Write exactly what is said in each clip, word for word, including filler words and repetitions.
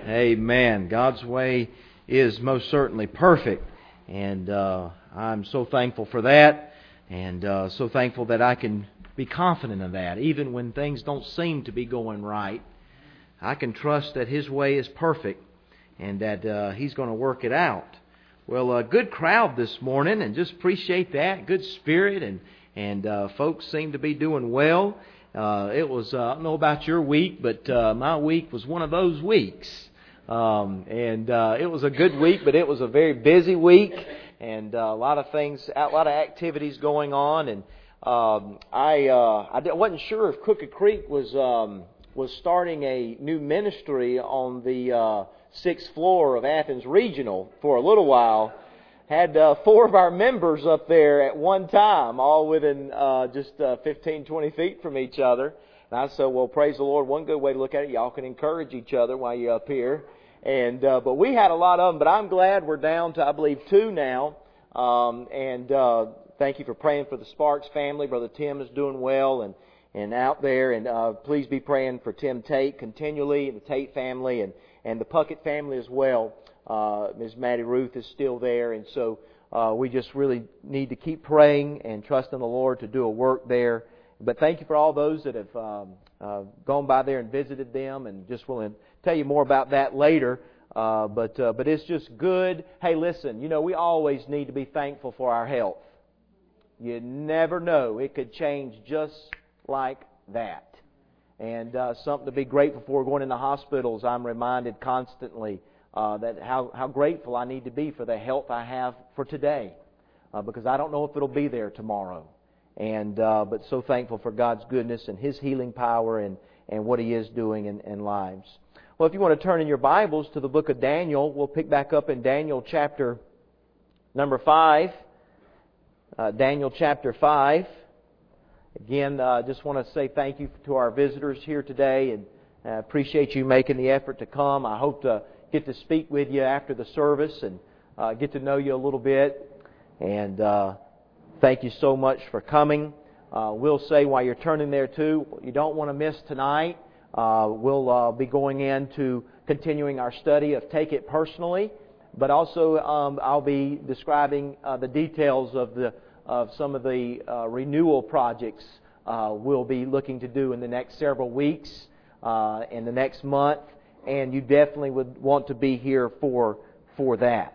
Amen. God's way is most certainly perfect, and uh, I'm so thankful for that, and uh, so thankful that I can be confident of that. Even when things don't seem to be going right, I can trust that His way is perfect, and that uh, He's going to work it out. Well, a good crowd this morning, and just appreciate that. Good spirit, and and uh, folks seem to be doing well. Uh, it was, uh, I don't know about your week, but uh, my week was one of those weeks. Um, and uh, it was a good week, but it was a very busy week, and uh, a lot of things, a lot of activities going on. And um, I uh, I wasn't sure if Crooked Creek was um, was starting a new ministry on the uh, sixth floor of Athens Regional for a little while. Had uh, four of our members up there at one time, all within uh, just uh, fifteen, twenty feet from each other. And I said, well, praise the Lord. One good way to look at it, y'all can encourage each other while you're up here. And uh, but we had a lot of them, but I'm glad we're down to, I believe, two now. Um, and uh, thank you for praying for the Sparks family. Brother Tim is doing well and, and out there. And uh, please be praying for Tim Tate continually, and the Tate family, and, and the Puckett family as well. Uh, Miz Maddie Ruth is still there, and so uh, we just really need to keep praying and trusting the Lord to do a work there. But thank you for all those that have um, uh, gone by there and visited them, and just willing to tell you more about that later. Uh, but uh, but it's just good. Hey, listen, you know, we always need to be thankful for our health. You never know. It could change just like that. And uh, something to be grateful for. Going into hospitals, I'm reminded constantly uh, that how, how grateful I need to be for the health I have for today. Uh, because I don't know if it'll be there tomorrow. And uh, but so thankful for God's goodness and His healing power and, and what He is doing in, in lives. Well, if you want to turn in your Bibles to the book of Daniel, we'll pick back up in Daniel chapter number five. Uh, Daniel chapter five. Again, I uh, just want to say thank you to our visitors here today, and I uh, appreciate you making the effort to come. I hope to get to speak with you after the service and uh, get to know you a little bit. And uh, thank you so much for coming. Uh, we'll say while you're turning there too, you don't want to miss tonight. Uh, we'll uh, be going into continuing our study of Take It Personally, but also um, I'll be describing uh, the details of the of some of the uh, renewal projects uh, we'll be looking to do in the next several weeks, uh, in the next month, and you definitely would want to be here for for that.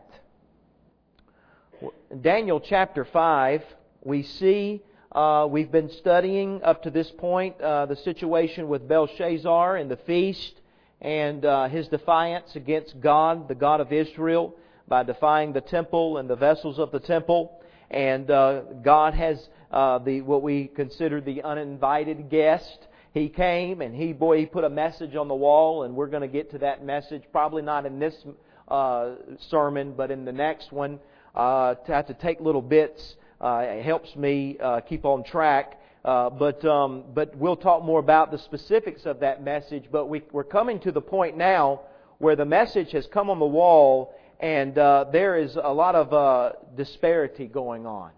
In Daniel chapter five, we see. Uh, we've been studying up to this point uh, the situation with Belshazzar and the feast and uh, his defiance against God, the God of Israel, by defying the temple and the vessels of the temple. And uh, God has uh, the what we consider the uninvited guest. He came and he boy he put a message on the wall, and we're going to get to that message probably not in this uh, sermon, but in the next one. Uh, to have to take little bits. Uh, it helps me uh, keep on track, uh, but um, but we'll talk more about the specifics of that message. But we, we're coming to the point now where the message has come on the wall, and uh, there is a lot of uh, disparity going on,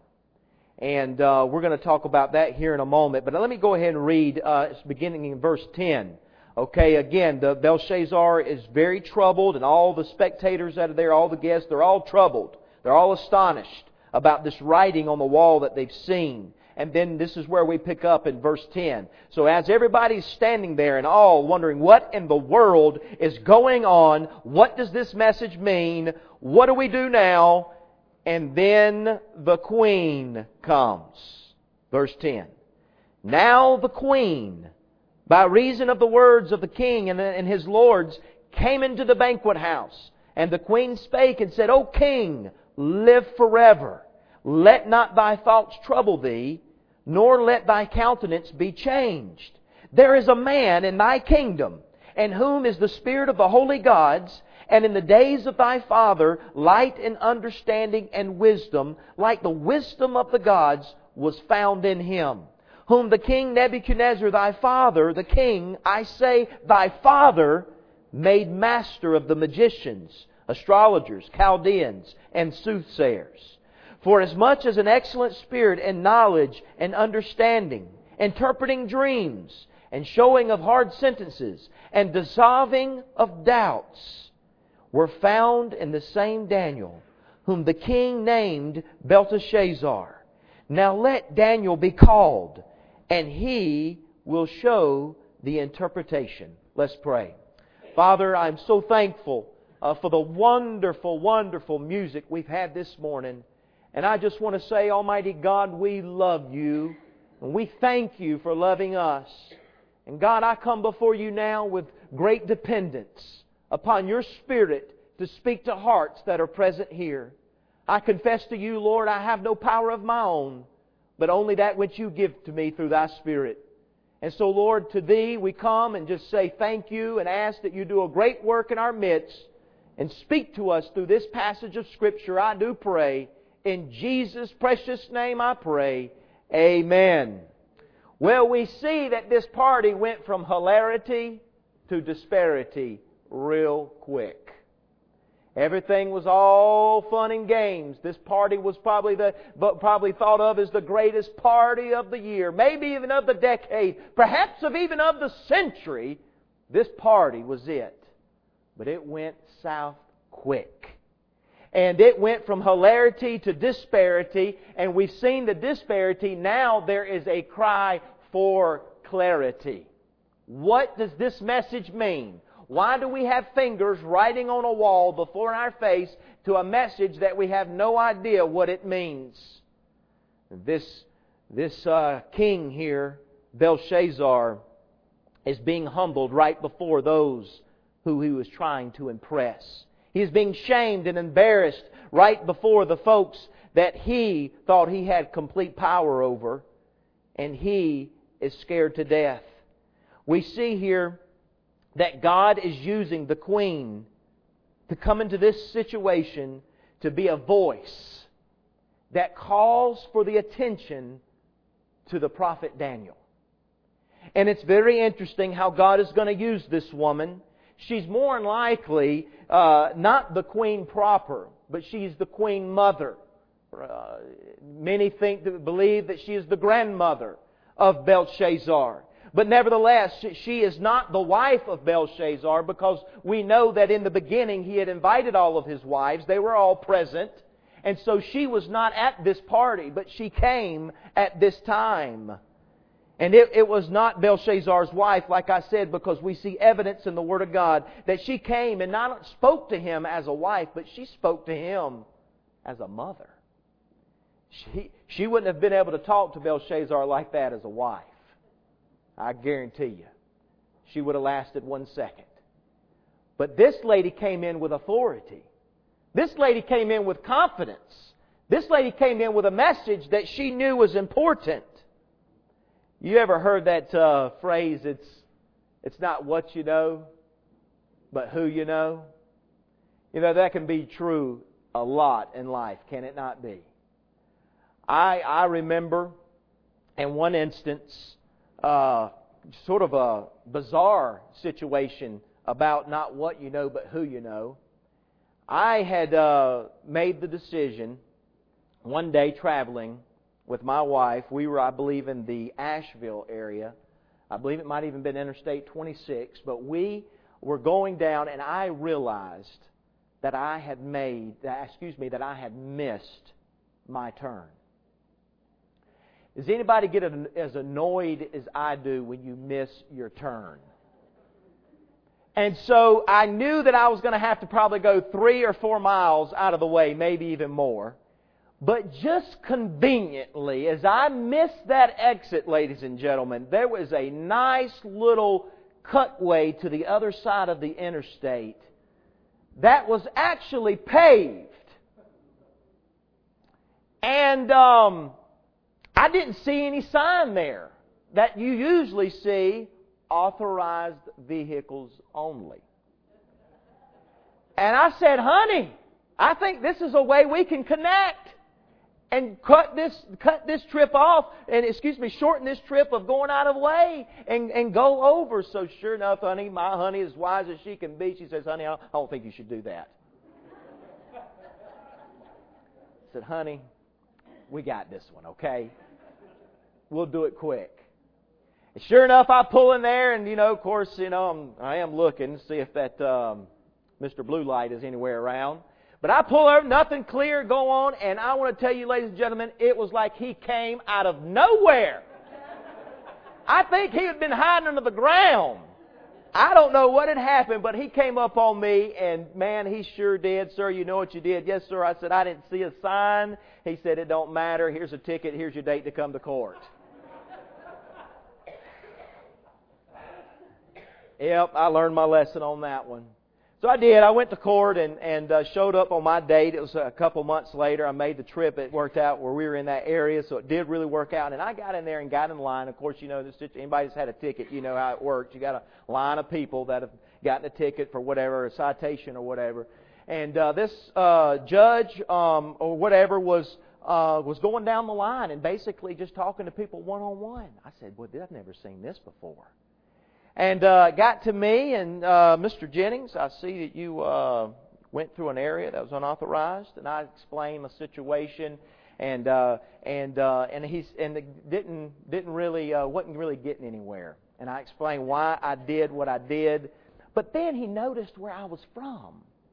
and uh, we're going to talk about that here in a moment. But let me go ahead and read, uh, beginning in verse ten. Okay, again, the Belshazzar is very troubled, and all the spectators that are there, all the guests, they're all troubled. They're all astonished about this writing on the wall that they've seen. And then this is where we pick up in verse ten. So as everybody's standing there and all wondering what in the world is going on, what does this message mean, what do we do now? And then the queen comes. Verse ten. Now the queen, by reason of the words of the king and his lords, came into the banquet house. And the queen spake and said, O king, live forever. Let not thy thoughts trouble thee, nor let thy countenance be changed. There is a man in thy kingdom, in whom is the spirit of the holy gods, and in the days of thy father light and understanding and wisdom, like the wisdom of the gods, was found in him. Whom the king Nebuchadnezzar thy father, the king, I say thy father, made master of the magicians, astrologers, Chaldeans, and soothsayers. For as much as an excellent spirit and knowledge and understanding, interpreting dreams, and showing of hard sentences, and dissolving of doubts, were found in the same Daniel, whom the king named Belteshazzar. Now let Daniel be called, and he will show the interpretation. Let's pray. Father, I'm so thankful uh, for the wonderful, wonderful music we've had this morning. And I just want to say, Almighty God, we love You, and we thank You for loving us. And God, I come before You now with great dependence upon Your Spirit to speak to hearts that are present here. I confess to You, Lord, I have no power of my own, but only that which You give to me through Thy Spirit. And so, Lord, to Thee we come and just say thank You and ask that You do a great work in our midst and speak to us through this passage of Scripture, I do pray. In Jesus' precious name I pray. Amen. Well, we see that this party went from hilarity to disparity real quick. Everything was all fun and games. This party was probably the but probably thought of as the greatest party of the year, maybe even of the decade, perhaps of even of the century. This party was it. But it went south quick. And it went from hilarity to disparity, and we've seen the disparity. Now there is a cry for clarity. What does this message mean? Why do we have fingers writing on a wall before our face to a message that we have no idea what it means? This, this uh, king here, Belshazzar, is being humbled right before those who he was trying to impress. He is being shamed and embarrassed right before the folks that he thought he had complete power over, and he is scared to death. We see here that God is using the queen to come into this situation to be a voice that calls for the attention to the prophet Daniel. And it's very interesting how God is going to use this woman. She's more than likely uh, not the queen proper, but she's the queen mother. Uh, many think, believe that she is the grandmother of Belshazzar. But nevertheless, she is not the wife of Belshazzar, because we know that in the beginning he had invited all of his wives. They were all present. And so she was not at this party, but she came at this time. And it, it was not Belshazzar's wife, like I said, because we see evidence in the Word of God that she came and not spoke to him as a wife, but she spoke to him as a mother. She, she wouldn't have been able to talk to Belshazzar like that as a wife. I guarantee you. She would have lasted one second. But this lady came in with authority. This lady came in with confidence. This lady came in with a message that she knew was important. You ever heard that uh, phrase, it's, it's not what you know, but who you know? You know, that can be true a lot in life, can it not be? I, I remember in one instance, uh, sort of a bizarre situation about not what you know, but who you know. I had uh, made the decision one day traveling with my wife. We were, I believe, in the Asheville area. I believe it might even been Interstate twenty-six. But we were going down, and I realized that I had made, excuse me, that I had missed my turn. Does anybody get as annoyed as I do when you miss your turn? And so I knew that I was going to have to probably go three or four miles out of the way, maybe even more. But just conveniently, as I missed that exit, ladies and gentlemen, there was a nice little cutway to the other side of the interstate that was actually paved. And um, I didn't see any sign there that you usually see, authorized vehicles only. And I said, honey, I think this is a way we can connect and cut this cut this trip off, and excuse me, shorten this trip of going out of the way and, and go over. So sure enough, honey, my honey, as wise as she can be, she says, honey, I don't think you should do that. I said, honey, we got this one, okay? We'll do it quick. Sure enough, I pull in there, and, you know, of course, you know, I'm, I am looking to see if that um, Mister Blue Light is anywhere around. But I pull over, nothing clear, go on, and I want to tell you, ladies and gentlemen, it was like he came out of nowhere. I think he had been hiding under the ground. I don't know what had happened, but he came up on me, and man, he sure did. Sir, you know what you did? Yes, sir. I said, I didn't see a sign. He said, it don't matter. Here's a ticket. Here's your date to come to court. Yep, I learned my lesson on that one. So I did. I went to court and, and uh, showed up on my date. It was a couple months later. I made the trip. It worked out where we were in that area, so it did really work out. And I got in there and got in line. Of course, you know, this, anybody that's had a ticket, you know how it works. You got a line of people that have gotten a ticket for whatever, a citation or whatever. And uh, this uh, judge um, or whatever was uh, was going down the line and basically just talking to people one-on-one. I said, well, I've never seen this before. And uh, got to me, and uh, Mister Jennings, I see that you uh, went through an area that was unauthorized, and I explained the situation, and uh, and uh, and he's and the, didn't didn't really uh, wasn't really getting anywhere. And I explained why I did what I did, but then he noticed where I was from,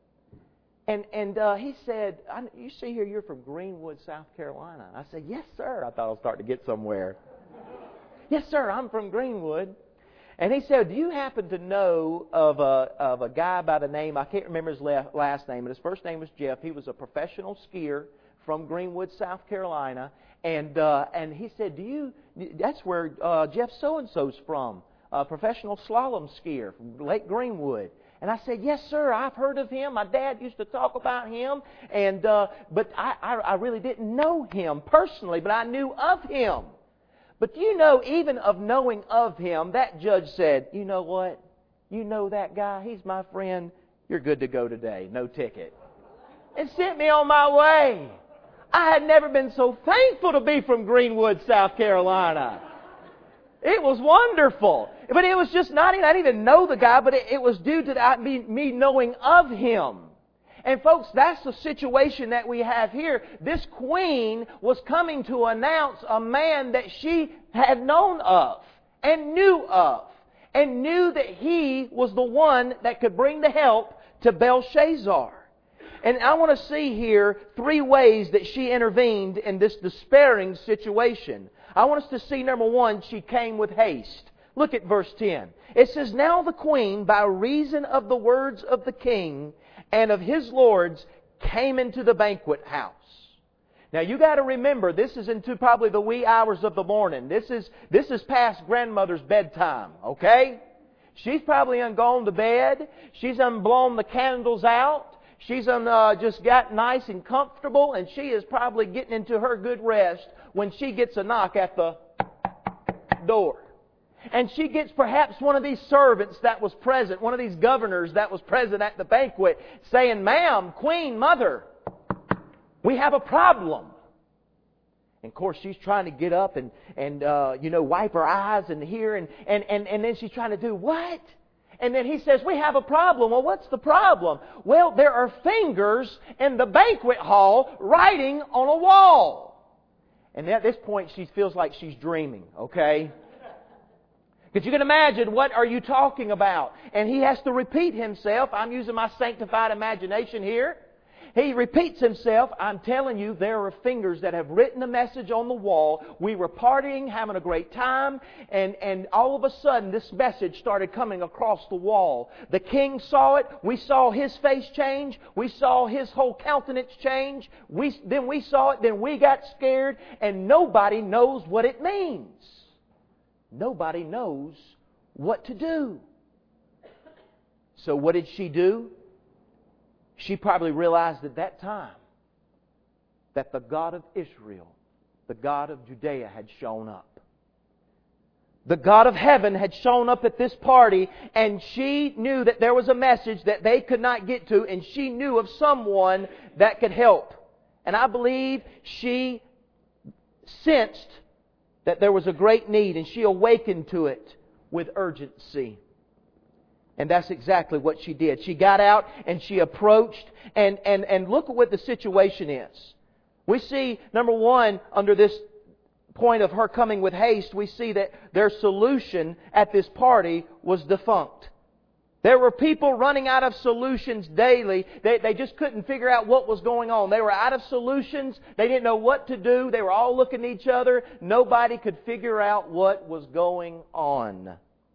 and and uh, he said, I, "You see here, you're from Greenwood, South Carolina." I said, "Yes, sir." I thought I was starting to get somewhere. "Yes, sir. I'm from Greenwood." And he said, do you happen to know of a of a guy by the name, I can't remember his last name, but his first name was Jeff. He was a professional skier from Greenwood, South Carolina. And uh, and he said, do you, that's where uh, Jeff so-and-so's from, a professional slalom skier from Lake Greenwood. And I said, yes, sir, I've heard of him. My dad used to talk about him. and uh, But I, I, I really didn't know him personally, but I knew of him. But you know, even of knowing of him, that judge said, you know what? You know that guy? He's my friend. You're good to go today. No ticket. And sent me on my way. I had never been so thankful to be from Greenwood, South Carolina. It was wonderful. But it was just not even, I didn't even know the guy, but it, it was due to that, me, me knowing of him. And folks, that's the situation that we have here. This queen was coming to announce a man that she had known of and knew of and knew that he was the one that could bring the help to Belshazzar. And I want to see here three ways that she intervened in this despairing situation. I want us to see, number one, she came with haste. Look at verse ten. It says, now the queen, by reason of the words of the king and of his lords, came into the banquet house. Now you got to remember, this is into probably the wee hours of the morning. This is this is past grandmother's bedtime, okay? She's probably ungone to bed. She's unblown the candles out. She's un, uh, just got nice and comfortable, and she is probably getting into her good rest when she gets a knock at the door. And she gets perhaps one of these servants that was present, one of these governors that was present at the banquet, saying, ma'am, queen, mother, we have a problem. And of course, she's trying to get up and, and uh, you know, wipe her eyes and hear, and, and, and, and then she's trying to do what? And then he says, we have a problem. Well, what's the problem? Well, there are fingers in the banquet hall writing on a wall. And at this point, she feels like she's dreaming, okay? Because you can imagine, what are you talking about? And he has to repeat himself. I'm using my sanctified imagination here. He repeats himself. I'm telling you, there are fingers that have written a message on the wall. We were partying, having a great time, and, and all of a sudden this message started coming across the wall. The king saw it. We saw his face change. We saw his whole countenance change. We, then we saw it. Then we got scared, and nobody knows what it means. Nobody knows what to do. So what did she do? She probably realized at that time that the God of Israel, the God of Judea, had shown up. The God of heaven had shown up at this party, and she knew that there was a message that they could not get to, and she knew of someone that could help. And I believe she sensed that there was a great need, and she awakened to it with urgency. And that's exactly what she did. She got out and she approached, and, and, and look at what the situation is. We see, number one, under this point of her coming with haste, we see that their solution at this party was defunct. There were people running out of solutions daily. They, they just couldn't figure out what was going on. They were out of solutions. They didn't know what to do. They were all looking at each other. Nobody could figure out what was going on.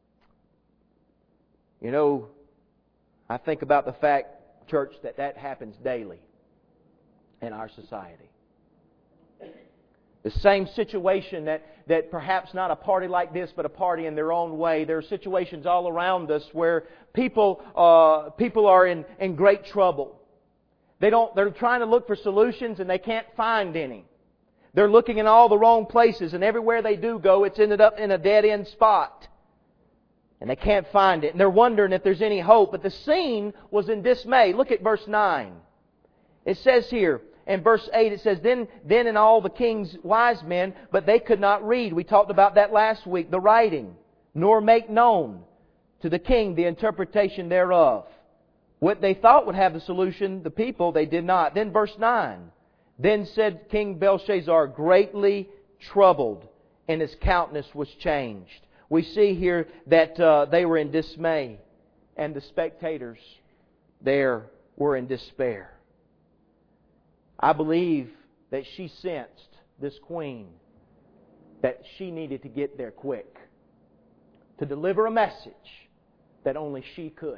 You know, I think about the fact, church, that that happens daily in our society. The same situation that, that perhaps not a party like this, but a party in their own way. There are situations all around us where people uh, people are in, in great trouble. They don't. They're trying to look for solutions and they can't find any. They're looking in all the wrong places, and everywhere they do go, it's ended up in a dead end spot, and they can't find it. And they're wondering if there's any hope. But the scene was in dismay. Look at verse nine. It says here. In verse eight it says, Then then in all the king's wise men, but they could not read. We talked about that last week, the writing, nor make known to the king the interpretation thereof. What they thought would have the solution, the people, they did not. Then verse nine, Then said King Belshazzar, greatly troubled, and his countenance was changed. We see here that uh, they were in dismay, and the spectators there were in despair. I believe that she sensed, this queen, that she needed to get there quick to deliver a message that only she could.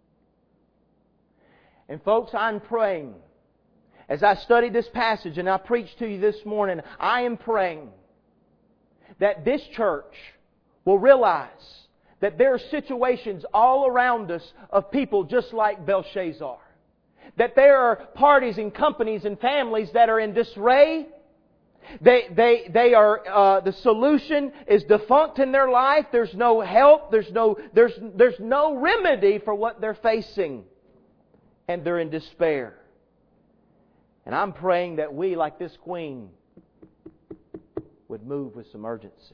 And folks, I'm praying, as I study this passage and I preach to you this morning, I am praying that this church will realize that there are situations all around us of people just like Belshazzar. That there are parties and companies and families that are in disarray. They, they, they are, uh, the solution is defunct in their life. There's no help. There's no, there's, there's no remedy for what they're facing. And they're in despair. And I'm praying that we, like this queen, would move with some urgency.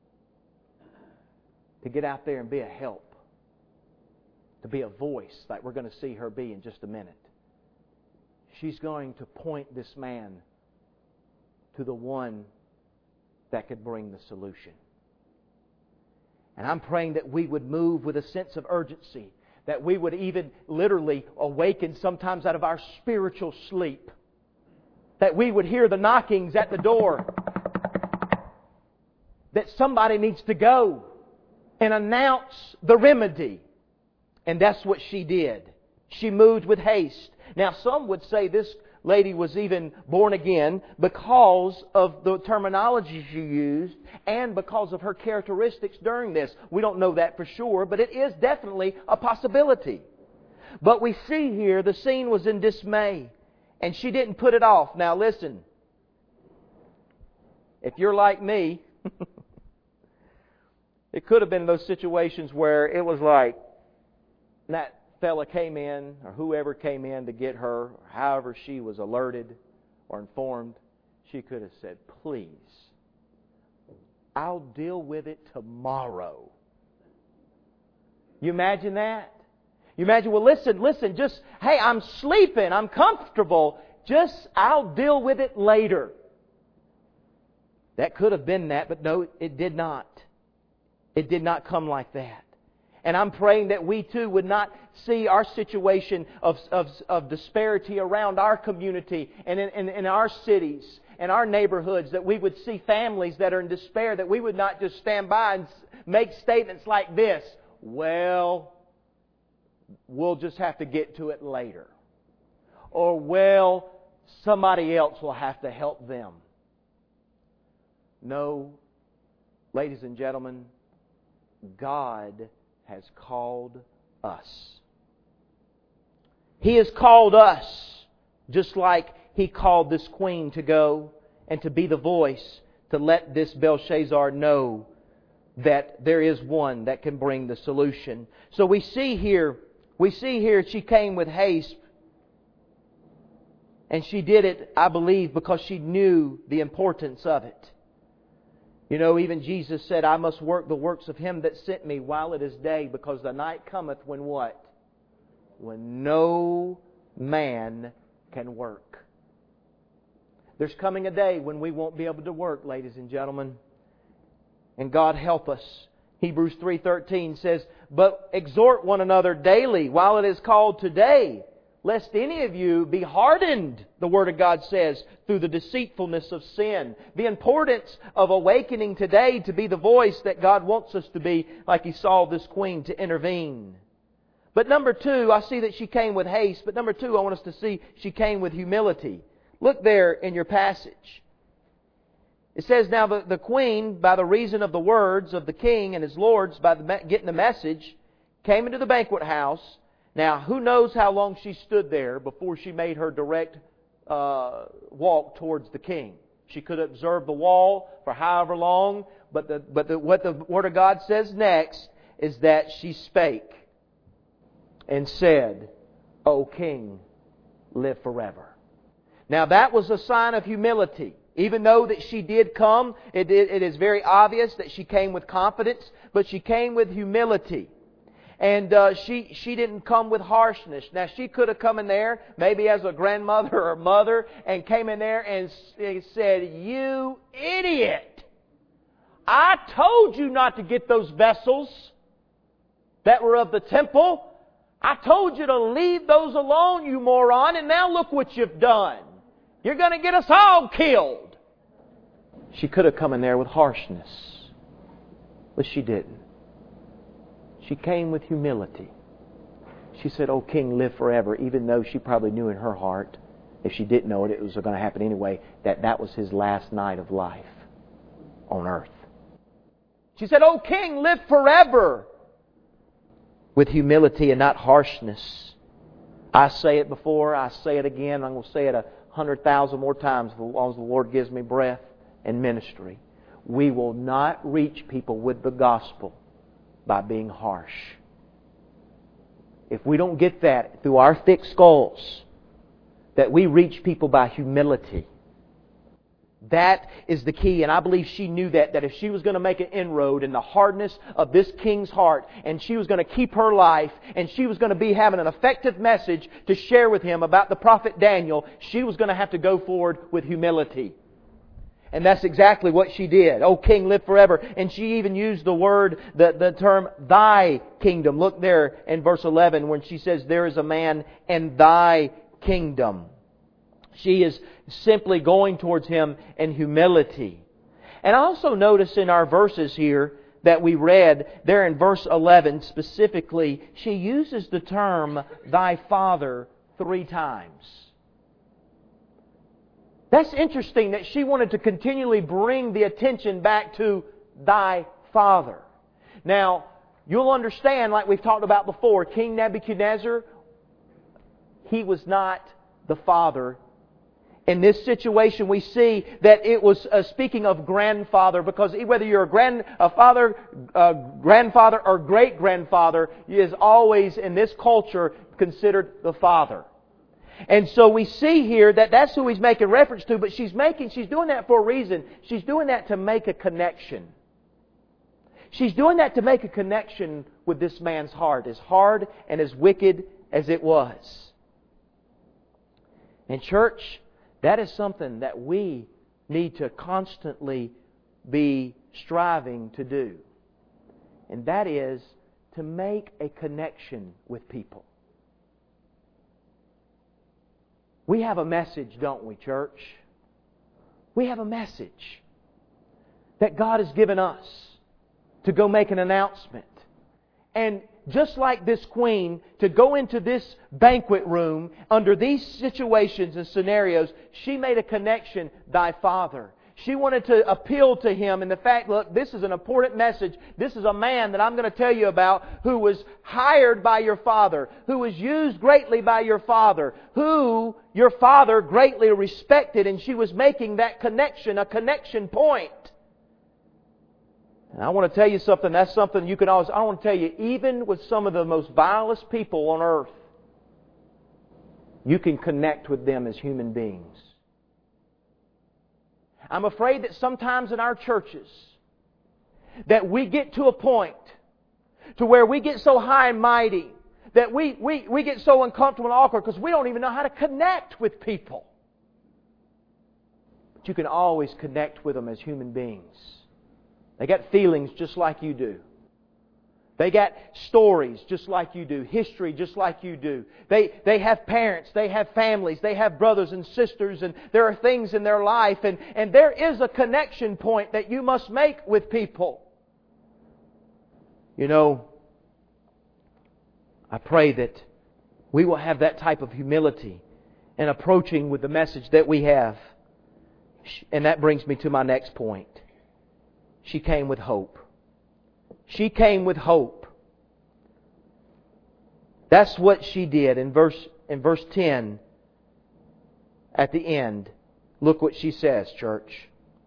To get out there and be a help. To be a voice like we're going to see her be in just a minute. She's going to point this man to the one that could bring the solution. And I'm praying that we would move with a sense of urgency. That we would even literally awaken sometimes out of our spiritual sleep. That we would hear the knockings at the door. That somebody needs to go and announce the remedy. And that's what she did. She moved with haste. Now, some would say this lady was even born again because of the terminology she used and because of her characteristics during this. We don't know that for sure, but it is definitely a possibility. But we see here the scene was in dismay, and she didn't put it off. Now, listen. If you're like me, it could have been those situations where it was like that fella came in, or whoever came in to get her, or however she was alerted or informed, she could have said, please, I'll deal with it tomorrow. You imagine that? You imagine, well, listen, listen, just, hey, I'm sleeping, I'm comfortable, just, I'll deal with it later. That could have been that, but no, it did not. It did not come like that. And I'm praying that we too would not see our situation of, of, of disparity around our community and in, in, in our cities and our neighborhoods, that we would see families that are in despair, that we would not just stand by and make statements like this, well, we'll just have to get to it later. Or, well, somebody else will have to help them. No, ladies and gentlemen, God has called us. He has called us just like He called this queen to go and to be the voice to let this Belshazzar know that there is one that can bring the solution. So we see here, we see here she came with haste. And she did it, I believe, because she knew the importance of it. You know, even Jesus said, I must work the works of Him that sent me while it is day, because the night cometh when what? When no man can work. There's coming a day when we won't be able to work, ladies and gentlemen. And God help us. Hebrews three thirteen says, "But exhort one another daily while it is called today, lest any of you be hardened," the Word of God says, "through the deceitfulness of sin." The importance of awakening today to be the voice that God wants us to be, like He saw this queen to intervene. But number two, I see that she came with haste. But number two, I want us to see she came with humility. Look there in your passage. It says, "Now the, the queen, by the reason of the words of the king and his lords, by the, getting the message, came into the banquet house." Now, who knows how long she stood there before she made her direct uh, walk towards the king? She could have observed the wall for however long, but the, but the, what the Word of God says next is that she spake and said, "O king, live forever." Now that was a sign of humility. Even though that she did come, it, it, it is very obvious that she came with confidence, but she came with humility. And uh, she she didn't come with harshness. Now she could have come in there, maybe as a grandmother or mother, and came in there and said, "You idiot! I told you not to get those vessels that were of the temple. I told you to leave those alone, you moron, and now look what you've done. You're going to get us all killed." She could have come in there with harshness, but she didn't. She came with humility. She said, "O king, live forever," even though she probably knew in her heart, if she didn't know it, it was going to happen anyway, that that was his last night of life on earth. She said, "O king, live forever," with humility and not harshness. I say it before, I say it again, I'm going to say it a hundred thousand more times as long as the Lord gives me breath and ministry. We will not reach people with the gospel by being harsh. If we don't get that through our thick skulls, that we reach people by humility, that is the key. And I believe she knew that, that if she was going to make an inroad in the hardness of this king's heart, and she was going to keep her life, and she was going to be having an effective message to share with him about the prophet Daniel, she was going to have to go forward with humility. And that's exactly what she did. "O king, live forever." And she even used the word, the, the term, "thy kingdom." Look there in verse eleven when she says, "There is a man in thy kingdom." She is simply going towards him in humility. And I also notice in our verses here that we read, there in verse eleven specifically, she uses the term, "thy father," three times. That's interesting that she wanted to continually bring the attention back to "thy father." Now, you'll understand, like we've talked about before, King Nebuchadnezzar, he was not the father. In this situation, we see that it was uh, speaking of grandfather, because whether you're a grand, a father, uh, grandfather, or great grandfather, is always in this culture considered the father. And so we see here that that's who he's making reference to, but she's making, she's doing that for a reason. She's doing that to make a connection. She's doing that to make a connection with this man's heart, as hard and as wicked as it was. And church, that is something that we need to constantly be striving to do. And that is to make a connection with people. We have a message, don't we, church? We have a message that God has given us to go make an announcement. And just like this queen, to go into this banquet room under these situations and scenarios, she made a connection, "thy father." She wanted to appeal to him in the fact, look, this is an important message. This is a man that I'm going to tell you about who was hired by your father, who was used greatly by your father, who your father greatly respected, and she was making that connection, a connection point. And I want to tell you something, that's something you can always, I want to tell you, even with some of the most vilest people on earth, you can connect with them as human beings. I'm afraid that sometimes in our churches, that we get to a point to where we get so high and mighty, that we, we, we get so uncomfortable and awkward because we don't even know how to connect with people. But you can always connect with them as human beings. They got feelings just like you do. They got stories just like you do. History just like you do. They, they have parents. They have families. They have brothers and sisters. And there are things in their life. And, and there is a connection point that you must make with people. You know, I pray that we will have that type of humility in approaching with the message that we have. And that brings me to my next point. She came with hope. She came with hope. That's what she did in verse in verse ten. At the end, look what she says, church.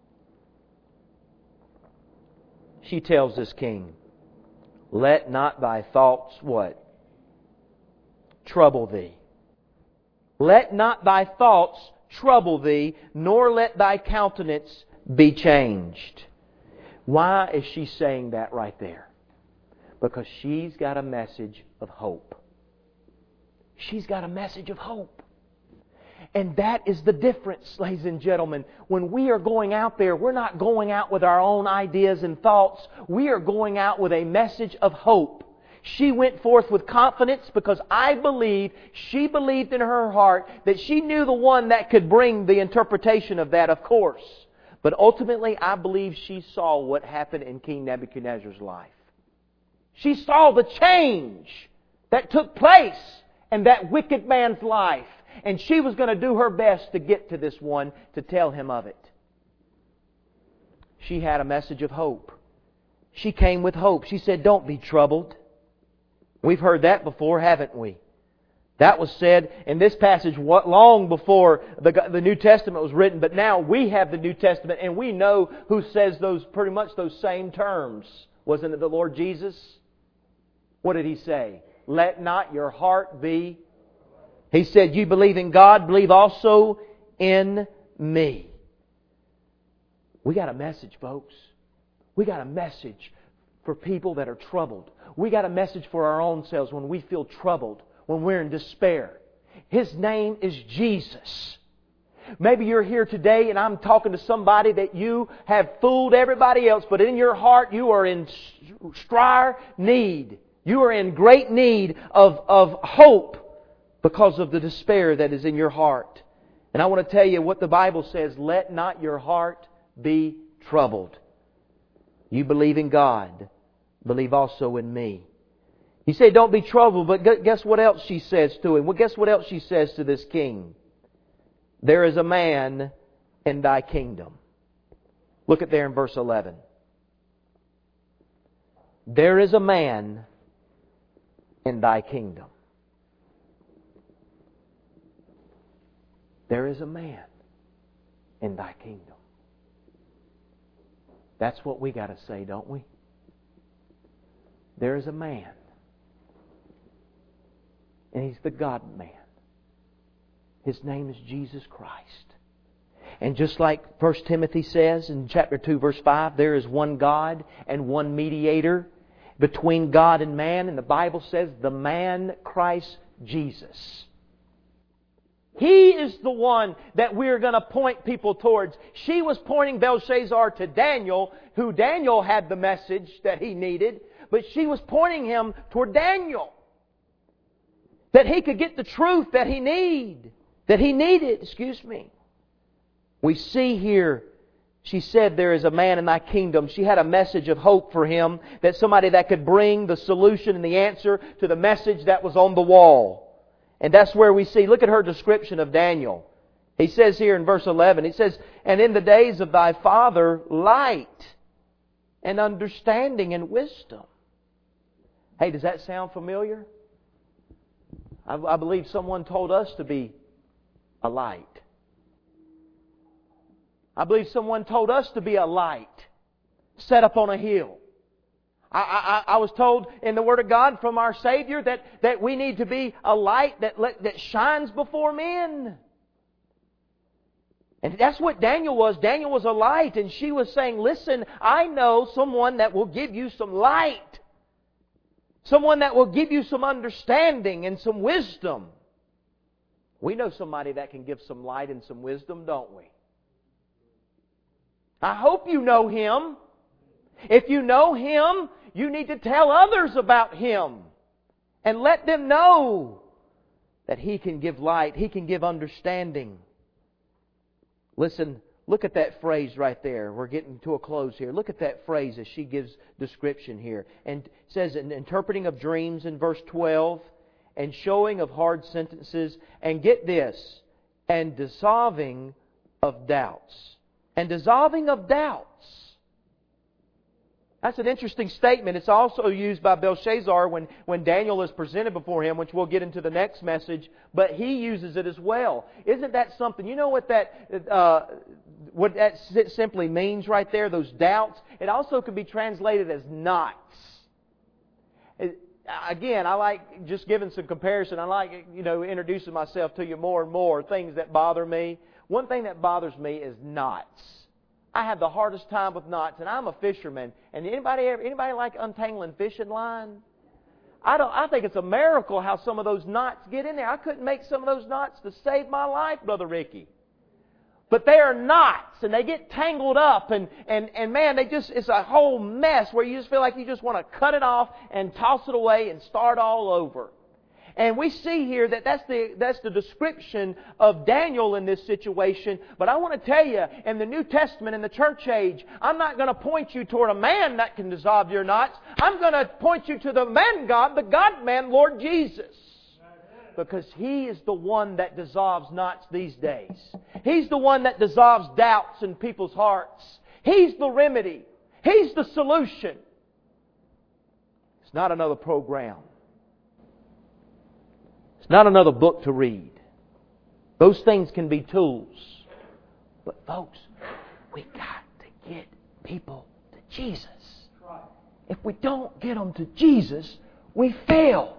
She tells this king, "Let not thy thoughts," what? "Trouble thee. Let not thy thoughts trouble thee, nor let thy countenance be changed." Why is she saying that right there? Because she's got a message of hope. She's got a message of hope. And that is the difference, ladies and gentlemen. When we are going out there, we're not going out with our own ideas and thoughts. We are going out with a message of hope. She went forth with confidence because I believe, she believed in her heart that she knew the one that could bring the interpretation of that, of course. But ultimately, I believe she saw what happened in King Nebuchadnezzar's life. She saw the change that took place in that wicked man's life. And she was going to do her best to get to this one to tell him of it. She had a message of hope. She came with hope. She said, "Don't be troubled." We've heard that before, haven't we? That was said in this passage long before the, the New Testament was written. But now we have the New Testament and we know who says those pretty much those same terms. Wasn't it the Lord Jesus? What did He say? "Let not your heart be..." He said, "You believe in God, believe also in me." We got a message, folks. We got a message for people that are troubled. We got a message for our own selves when we feel troubled, when we're in despair. His name is Jesus. Maybe you're here today and I'm talking to somebody that you have fooled everybody else, but in your heart you are in dire need. You are in great need of, of hope because of the despair that is in your heart. And I want to tell you what the Bible says, "Let not your heart be troubled. You believe in God, believe also in me." He said, "Don't be troubled," but guess what else she says to him? Well, guess what else she says to this king? "There is a man in thy kingdom." Look at there in verse eleven. "There is a man in thy kingdom." There is a man in thy kingdom. That's what we got to say, don't we? There is a man. And He's the God-man. His name is Jesus Christ. And just like First Timothy says in chapter two, verse five, there is one God and one mediator between God and man. And the Bible says the man Christ Jesus. He is the one that we're going to point people towards. She was pointing Belshazzar to Daniel, who Daniel had the message that he needed. But she was pointing him toward Daniel. That he could get the truth that he need, that he needed, excuse me. We see here, she said, "There is a man in thy kingdom." She had a message of hope for him, that somebody that could bring the solution and the answer to the message that was on the wall. And that's where we see, look at her description of Daniel. He says here in verse eleven, he says, "And in the days of thy father, light and understanding and wisdom." Hey, does that sound familiar? I, I believe someone told us to be a light. I believe someone told us to be a light set up on a hill. I, I, I was told in the Word of God from our Savior that, that we need to be a light that, that shines before men. And that's what Daniel was. Daniel was a light, and she was saying, "Listen, I know someone that will give you some light. Someone that will give you some understanding and some wisdom." We know somebody that can give some light and some wisdom, don't we? I hope you know Him. If you know Him, you need to tell others about Him. And let them know that He can give light. He can give understanding. Listen, look at that phrase right there. We're getting to a close here. Look at that phrase as she gives description here. And it says, an interpreting of dreams in verse twelve, and showing of hard sentences, and get this, and dissolving of doubts. And dissolving of doubts. That's an interesting statement. It's also used by Belshazzar when, when Daniel is presented before him, which we'll get into the next message, but he uses it as well. Isn't that something? You know what that uh, what that simply means right there, those doubts? It also could be translated as knots. It, again, I like just giving some comparison. I like, you know, introducing myself to you more and more, things that bother me. One thing that bothers me is knots. I have the hardest time with knots, and I'm a fisherman. And anybody ever, anybody like untangling fishing line? I don't. I think it's a miracle how some of those knots get in there. I couldn't make some of those knots to save my life, Brother Ricky. But they are knots, and they get tangled up, and, and, and man, they just it's a whole mess where you just feel like you just want to cut it off and toss it away and start all over. And we see here that that's the, that's the description of Daniel in this situation. But I want to tell you, in the New Testament, in the church age, I'm not going to point you toward a man that can dissolve your knots. I'm going to point you to the man God, the God-man, Lord Jesus. Because He is the one that dissolves knots these days. He's the one that dissolves doubts in people's hearts. He's the remedy. He's the solution. It's not another program. It's not another book to read. Those things can be tools. But folks, we got to get people to Jesus. If we don't get them to Jesus, we fail.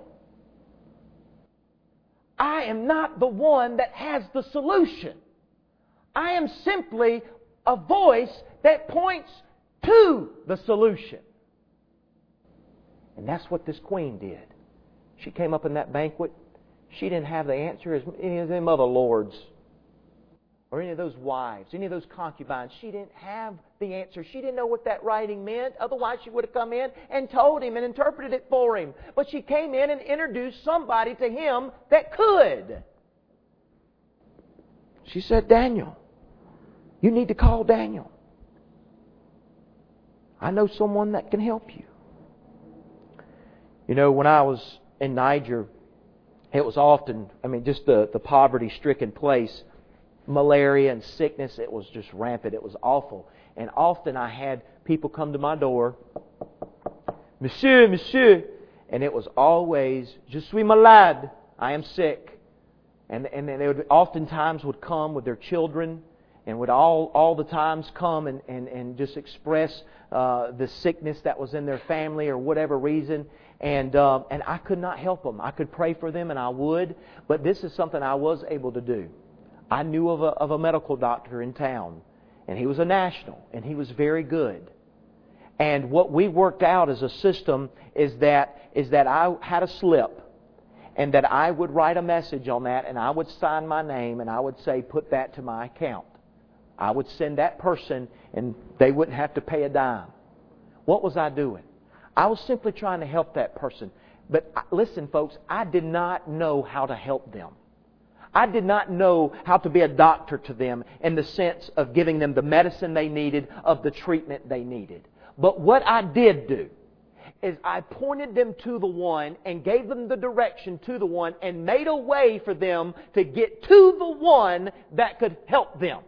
I am not the one that has the solution. I am simply a voice that points to the solution. And that's what this queen did. She came up in that banquet. She didn't have the answer as any of them other lords or any of those wives, any of those concubines. She didn't have the answer. She didn't know what that writing meant. Otherwise, she would have come in and told him and interpreted it for him. But she came in and introduced somebody to him that could. She said, Daniel, you need to call Daniel. I know someone that can help you. You know, when I was in Niger, it was often, I mean, just the, the poverty-stricken place, malaria and sickness, it was just rampant. It was awful. And often I had people come to my door, Monsieur, Monsieur, and it was always, Je suis malade, I am sick. And, and they would oftentimes would come with their children and would all, all the times come and, and, and just express uh, the sickness that was in their family or whatever reason. And uh, and I could not help them. I could pray for them, and I would. But this is something I was able to do. I knew of a, of a medical doctor in town, and he was a national, and he was very good. And what we worked out as a system is that is that I had a slip, and that I would write a message on that, and I would sign my name, and I would say, put that to my account. I would send that person, and they wouldn't have to pay a dime. What was I doing? I was simply trying to help that person. But listen, folks, I did not know how to help them. I did not know how to be a doctor to them in the sense of giving them the medicine they needed, of the treatment they needed. But what I did do is I pointed them to the one and gave them the direction to the one and made a way for them to get to the one that could help them.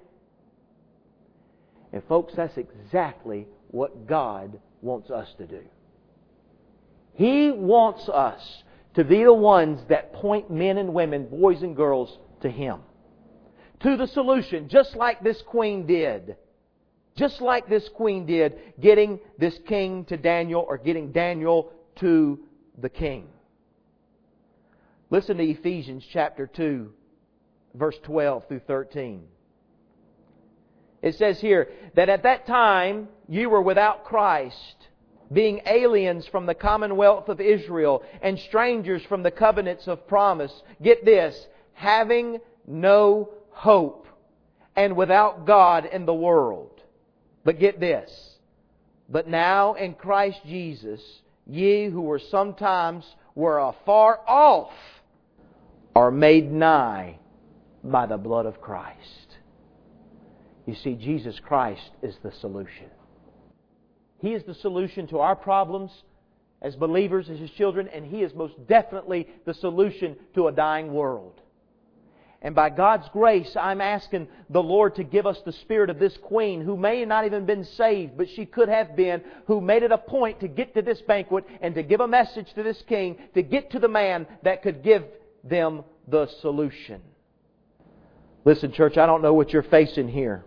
And folks, that's exactly what God wants us to do. He wants us to be the ones that point men and women, boys and girls, to Him. To the solution, just like this queen did. Just like this queen did, getting this king to Daniel or getting Daniel to the king. Listen to Ephesians chapter two, verse twelve through thirteen. It says here that at that time you were without Christ, being aliens from the commonwealth of Israel and strangers from the covenants of promise. Get this, having no hope and without God in the world. But get this. But now in Christ Jesus, ye who were sometimes were afar off are made nigh by the blood of Christ. You see, Jesus Christ is the solution. He is the solution to our problems as believers, as His children, and He is most definitely the solution to a dying world. And by God's grace, I'm asking the Lord to give us the spirit of this queen who may not even been saved, but she could have been, who made it a point to get to this banquet and to give a message to this king, to get to the man that could give them the solution. Listen, church, I don't know what you're facing here.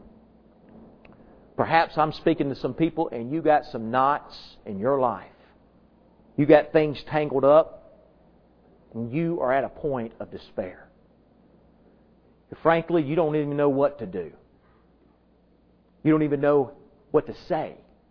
Perhaps I'm speaking to some people and you got some knots in your life. You got things tangled up and you are at a point of despair. Frankly, you don't even know what to do. You don't even know what to say.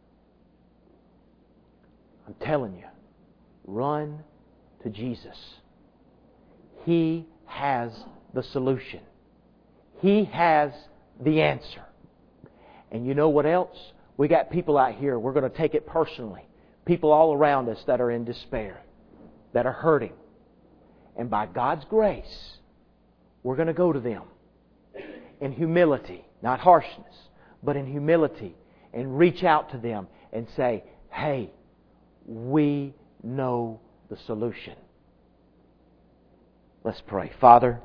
I'm telling you, run to Jesus. He has the solution. He has the answer. And you know what else? We got people out here, we're going to take it personally. People all around us that are in despair, that are hurting. And by God's grace, we're going to go to them in humility, not harshness, but in humility, and reach out to them and say, hey, we know the solution. Let's pray. Father,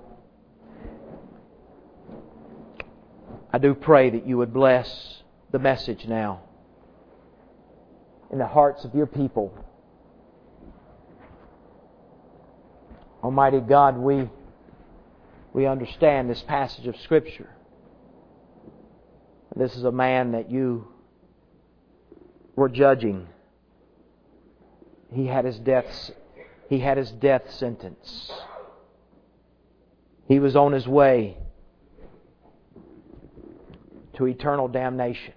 I do pray that you would bless the message now in the hearts of your people. Almighty God, we we understand this passage of Scripture. This is a man that you were judging. He had his death, he had his death sentence. He was on his way to eternal damnation.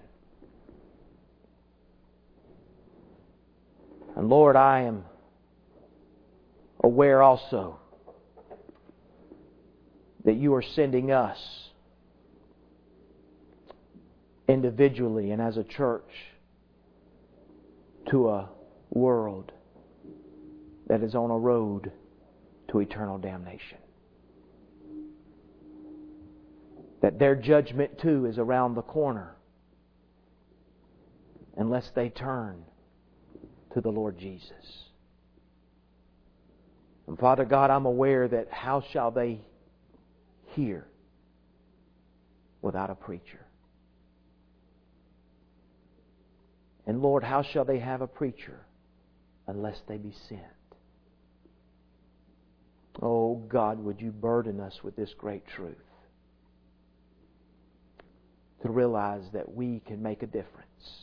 And Lord, I am aware also that you are sending us individually and as a church to a world that is on a road to eternal damnation. That their judgment too is around the corner unless they turn to the Lord Jesus. And Father God, I'm aware that how shall they hear without a preacher? And Lord, how shall they have a preacher unless they be sent? Oh God, would you burden us with this great truth, to realize that we can make a difference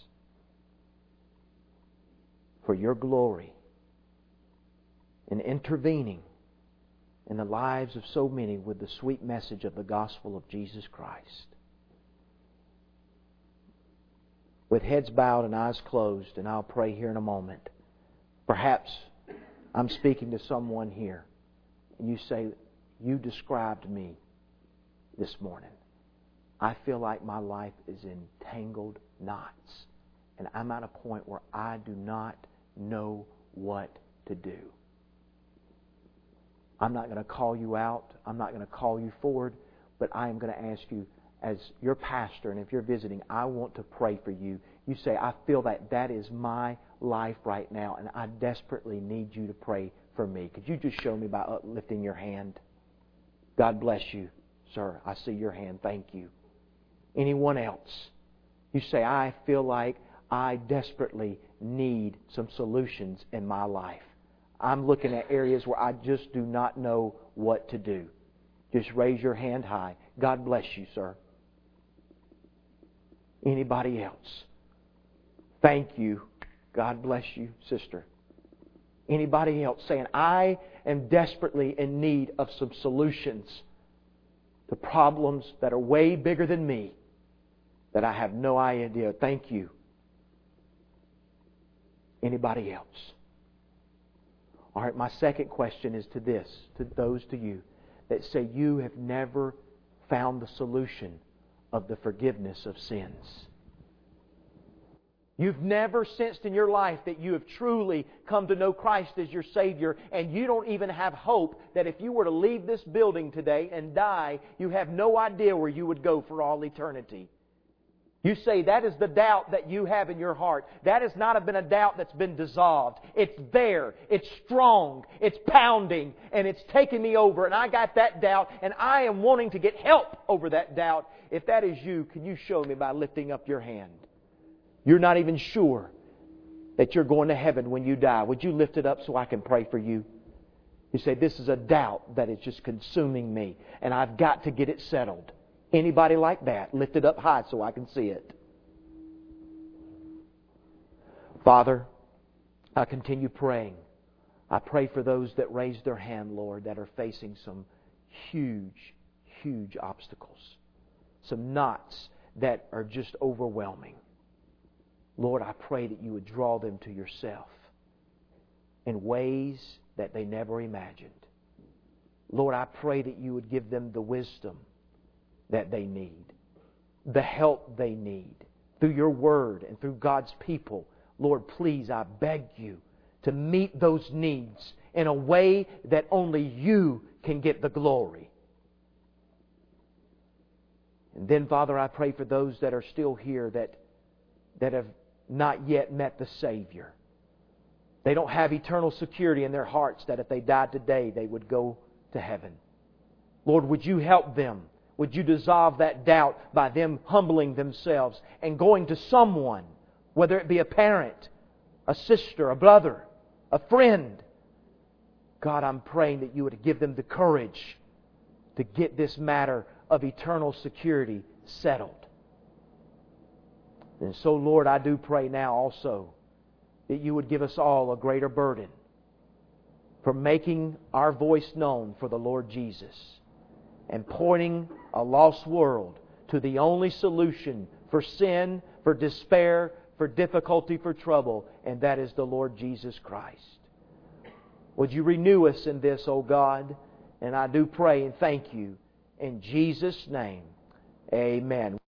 for your glory in intervening in the lives of so many with the sweet message of the gospel of Jesus Christ. With heads bowed and eyes closed, and I'll pray here in a moment. Perhaps I'm speaking to someone here, and you say, you described me this morning. I feel like my life is in tangled knots, and I'm at a point where I do not know what to do. I'm not going to call you out. I'm not going to call you forward. But I am going to ask you, as your pastor, and if you're visiting, I want to pray for you. You say, I feel that that is my life right now, and I desperately need you to pray for me. Could you just show me by uplifting your hand? God bless you, sir. I see your hand. Thank you. Anyone else? You say, I feel like I desperately need some solutions in my life. I'm looking at areas where I just do not know what to do. Just raise your hand high. God bless you, sir. Anybody else? Thank you. God bless you, sister. Anybody else saying, I am desperately in need of some solutions to problems that are way bigger than me, that I have no idea. Thank you. Anybody else? All right, my second question is to this, to those to you that say you have never found the solution of the forgiveness of sins. You've never sensed in your life that you have truly come to know Christ as your Savior, and you don't even have hope that if you were to leave this building today and die, you have no idea where you would go for all eternity. You say that is the doubt that you have in your heart. That has not been a doubt that's been dissolved. It's there. It's strong. It's pounding. And it's taking me over. And I got that doubt. And I am wanting to get help over that doubt. If that is you, can you show me by lifting up your hand? You're not even sure that you're going to heaven when you die. Would you lift it up so I can pray for you? You say, this is a doubt that is just consuming me. And I've got to get it settled. Anybody like that? Lift it up high so I can see it. Father, I continue praying. I pray for those that raised their hand, Lord, that are facing some huge, huge obstacles. Some knots that are just overwhelming. Lord, I pray that you would draw them to yourself in ways that they never imagined. Lord, I pray that you would give them the wisdom that they need, the help they need, through your Word and through God's people. Lord, please, I beg you to meet those needs in a way that only you can get the glory. And then, Father, I pray for those that are still here that, that have not yet met the Savior. They don't have eternal security in their hearts that if they died today, they would go to heaven. Lord, would you help them? Would you dissolve that doubt by them humbling themselves and going to someone, whether it be a parent, a sister, a brother, a friend. God, I'm praying that you would give them the courage to get this matter of eternal security settled. And so, Lord, I do pray now also that you would give us all a greater burden for making our voice known for the Lord Jesus and pointing a lost world to the only solution for sin, for despair, for difficulty, for trouble, and that is the Lord Jesus Christ. Would you renew us in this, O God? And I do pray and thank you in Jesus' name. Amen.